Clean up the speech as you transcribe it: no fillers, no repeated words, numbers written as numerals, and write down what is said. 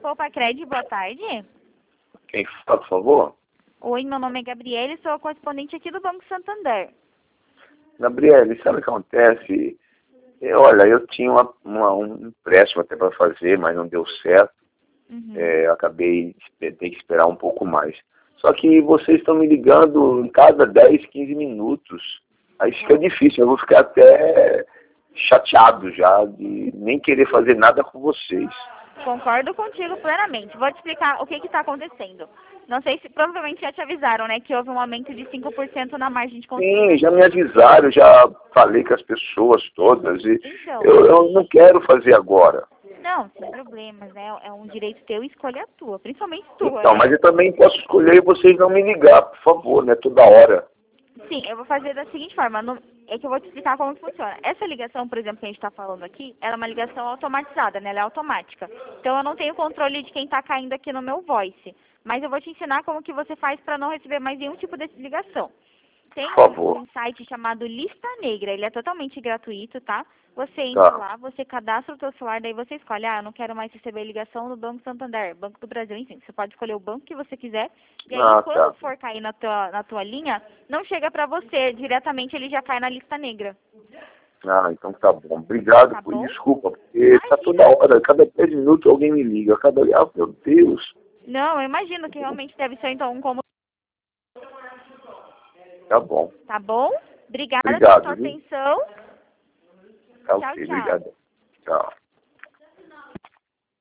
Poupa Cred, boa tarde. Quem fala, por favor? Oi, meu nome é Gabriele, sou a correspondente aqui do Banco Santander. Gabriele, sabe o que acontece? Olha, eu tinha um empréstimo até para fazer, mas não deu certo. Uhum. Eu acabei tendo que esperar um pouco mais. Só que vocês estão me ligando em cada 10, 15 minutos. Aí fica difícil, eu vou ficar até chateado já de nem querer fazer nada com vocês. Concordo contigo plenamente. Vou te explicar o que está acontecendo. Não sei se provavelmente já te avisaram, né, que houve um aumento de 5% na margem de consumo. Sim, já me avisaram, já falei com as pessoas todas e Então, eu não quero fazer agora. não, sem problemas, né? É um direito teu e escolha tua, principalmente tua, Então, né? mas eu também posso escolher vocês não me ligar, por favor, né? Toda hora. Sim, eu vou fazer da seguinte forma, é que eu vou te explicar como que funciona. Essa ligação, por exemplo, que a gente está falando aqui, ela é uma ligação automatizada, né? Ela é automática. Então eu não tenho controle de quem está caindo aqui no meu voice. Mas eu vou te ensinar como que você faz para não receber mais nenhum tipo de ligação. Tem Por favor. um site chamado Lista Negra, ele é totalmente gratuito, tá? Você entra Tá. lá, você cadastra o teu celular, daí você escolhe, eu não quero mais receber ligação do Banco Santander, Banco do Brasil, enfim, você pode escolher o banco que você quiser, e aí Ah, quando tá. for cair na tua linha, não chega pra você, diretamente ele já cai na lista negra, Ah, então tá bom. Obrigado tá por bom? desculpa, porque tá Imagina! toda hora, cada 10 minutos alguém me liga. Meu Deus. Não, eu imagino que realmente deve ser então um cômodo, Tá bom. tá bom? Obrigada pela tua Obrigado, viu? atenção, Tá tchau, ok, tchau. obrigado. Tchau.